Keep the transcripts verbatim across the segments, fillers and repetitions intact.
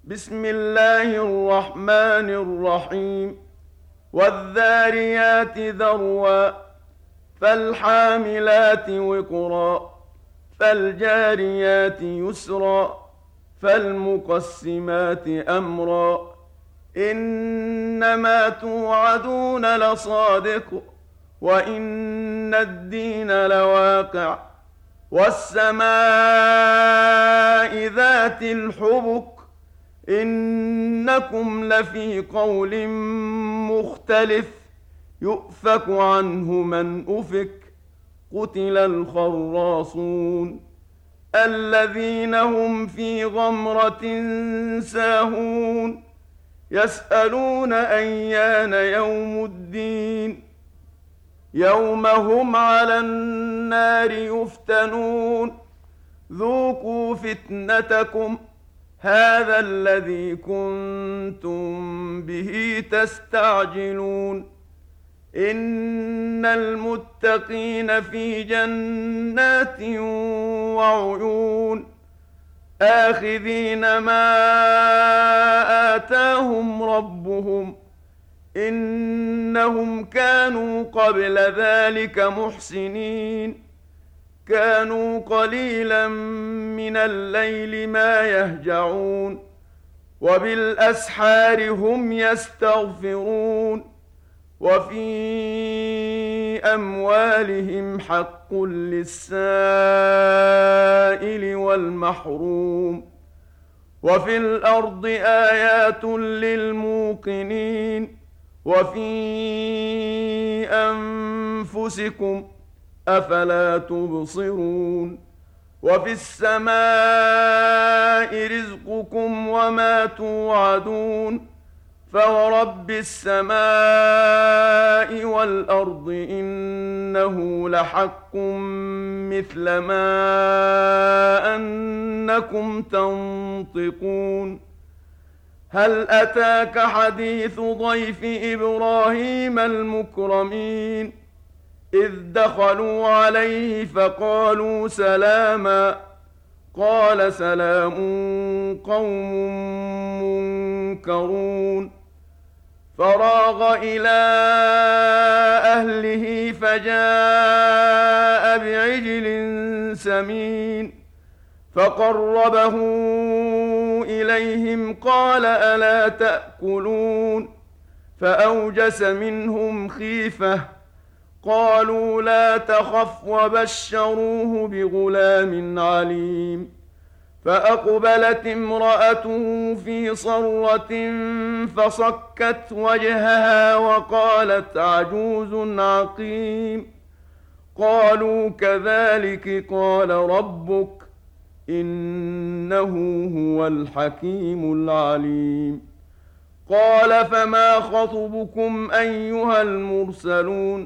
بسم الله الرحمن الرحيم والذاريات ذروا فالحاملات وقرا فالجاريات يسرا فالمقسمات أمرا إنما توعدون لصادق وإن الدين لواقع والسماء ذات الحبك إنكم لفي قول مختلف يؤفك عنه من أفك قتل الخراصون الذين هم في غمرة ساهون يسألون أيان يوم الدين يوم هم على النار يفتنون ذوقوا فتنتكم هذا الذي كنتم به تستعجلون إن المتقين في جنات وعيون آخذين ما آتاهم ربهم إنهم كانوا قبل ذلك محسنين كانوا قليلا من الليل ما يهجعون وبالأسحار هم يستغفرون وفي أموالهم حق للسائل والمحروم وفي الأرض آيات للموقنين وفي أنفسكم أفلا تبصرون وفي السماء رزقكم وما توعدون فورب السماء والأرض إنه لحق مثل ما أنكم تنطقون هل أتاك حديث ضيف إبراهيم المكرمين إذ دخلوا عليه فقالوا سلاما قال سلام قوم منكرون فراغ إلى أهله فجاء بعجل سمين فقربه إليهم قال ألا تأكلون فأوجس منهم خيفة قالوا لا تخف وبشروه بغلام عليم فأقبلت امرأته في صرة فصكت وجهها وقالت عجوز عقيم قالوا كذلك قال ربك إنه هو الحكيم العليم قال فما خطبكم أيها المرسلون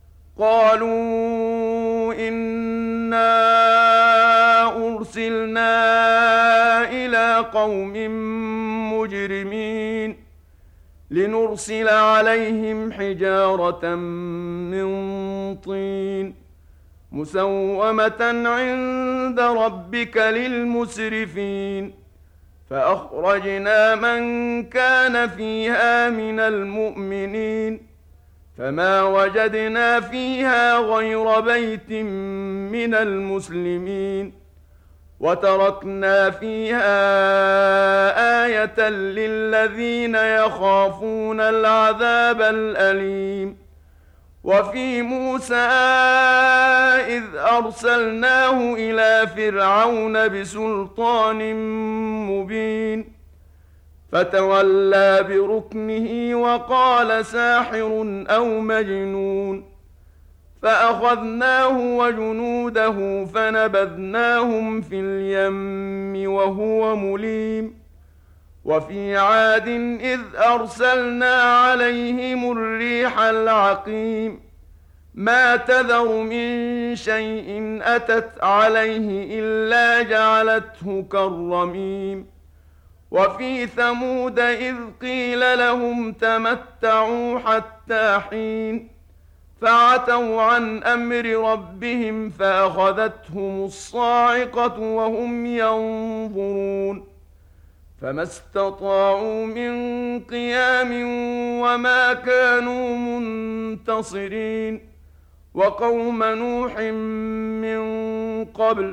قالوا إنا أرسلنا إلى قوم مجرمين لنرسل عليهم حجارة من طين مسومة عند ربك للمسرفين فأخرجنا من كان فيها من المؤمنين فما وجدنا فيها غير بيت من المسلمين وتركنا فيها آية للذين يخافون العذاب الأليم وفي موسى إذ أرسلناه إلى فرعون بسلطان مبين فتولى بركنه وقال ساحر أو مجنون فأخذناه وجنوده فنبذناهم في اليم وهو مليم وفي عاد إذ أرسلنا عليهم الريح العقيم ما تذر من شيء أتت عليه إلا جعلته كالرميم وفي ثمود إذ قيل لهم تمتعوا حتى حين فعتوا عن أمر ربهم فأخذتهم الصاعقة وهم ينظرون فما استطاعوا من قيام وما كانوا منتصرين وقوم نوح من قبل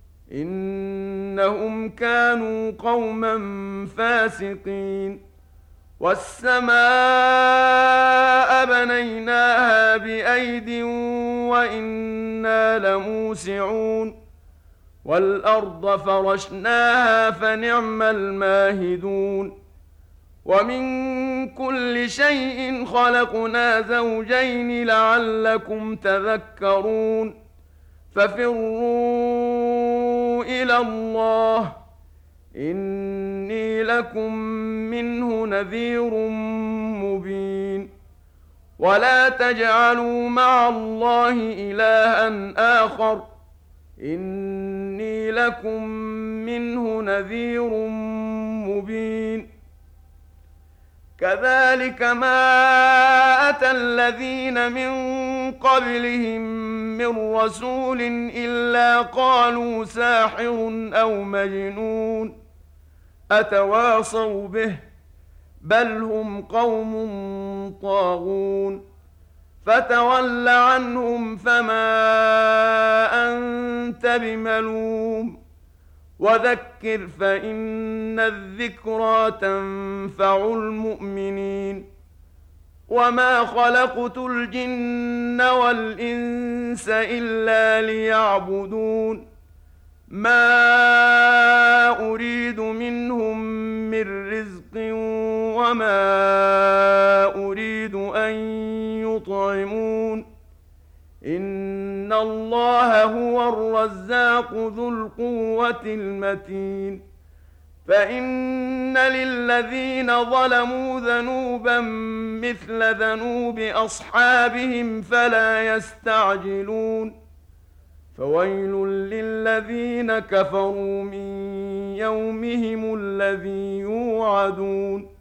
إنهم كانوا قوما فاسقين والسماء بنيناها بأيد وإنا لموسعون والأرض فرشناها فنعم الماهدون ومن كل شيء خلقنا زوجين لعلكم تذكرون ففروا إلى الله إني لكم منه نذير مبين ولا تجعلوا مع الله إلها آخر إني لكم منه نذير مبين كذلك ما أتى الذين من قبلهم من رسول إلا قالوا ساحر أو مجنون أتواصوا به بل هم قوم طاغون فتول عنهم فما أنت بملوم وذكر فإن الذكرى تنفع المؤمنين وما خلقت الجن والإنس إلا ليعبدون ما أريد منهم من رزق وما أريد أن يطعمون إن الله هو الرزاق ذو القوة المتين فإن للذين ظلموا ذنوبا مثل ذنوب أصحابهم فلا يستعجلون فويل للذين كفروا من يومهم الذي يوعدون